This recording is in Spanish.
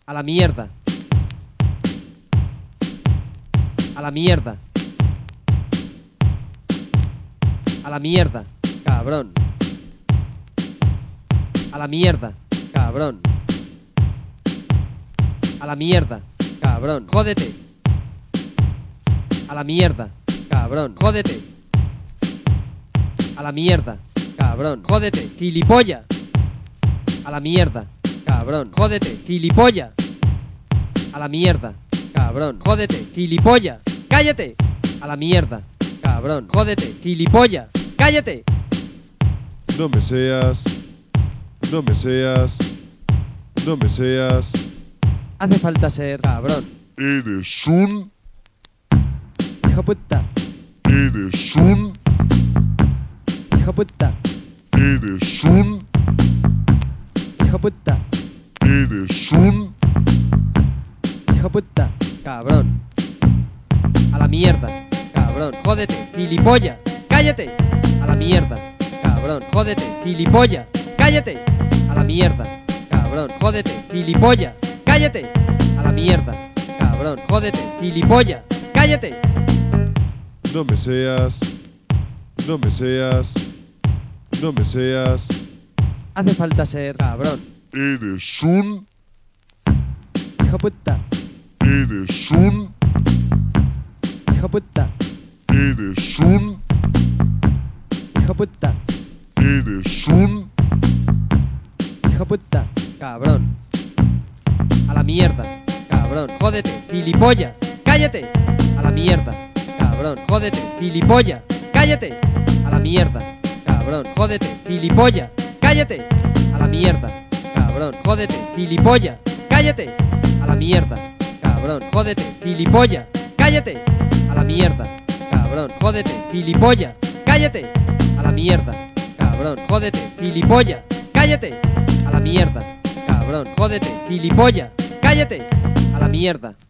A la mierda. A la mierda. A la mierda, cabrón. A la mierda, cabrón. A la mierda, cabrón. Jódete. A la mierda, cabrón. Jódete. A la mierda, cabrón. Jódete, gilipollas. A la mierda, cabrón. Jódete, gilipollas. A la mierda, cabrón. Jódete, gilipollas. Cállate. A la mierda, cabrón. Jódete, gilipollas. Cállate. No me seas. No me seas. No me seas. Hace falta ser cabrón. Eres un. Hijo puta. Eres un. Hijo puta. Eres un. Hijo puta. Eres un. Hijo puta. Cabrón. A la mierda. Cabrón. Jódete. Gilipollas. Cállate. A la mierda. Cabrón. Jódete. Gilipollas. Cállate. A la mierda. Cabrón. Jódete. Gilipollas. Cállate. A la mierda. Cabrón. Jódete. Gilipollas. Cállate. No me seas. No me seas. No me seas. Hace falta ser cabrón. Eres un. Hijo puta. Eres un. Hijo puta. Eres un. Hijo puta. Eres un. Hijo puta. Cabrón. A la mierda. Cabrón. Jódete. Gilipollas. Cállate. A la mierda. Cabrón. Jódete. Gilipollas. Cállate. A la mierda. Cabrón. Jódete. Gilipollas. Cállate. A la mierda. Cabrón. Jódete. Gilipollas. Cállate. A la mierda. Cabrón. Jódete. Gilipollas. Cállate. A la mierda. Cabrón. Jódete. Gilipollas. Cállate. A la mierda. Cabrón. Jódete. Gilipollas. Cállate. A la mierda. Cabrón. Jódete. Gilipollas. Cállate. A la mierda.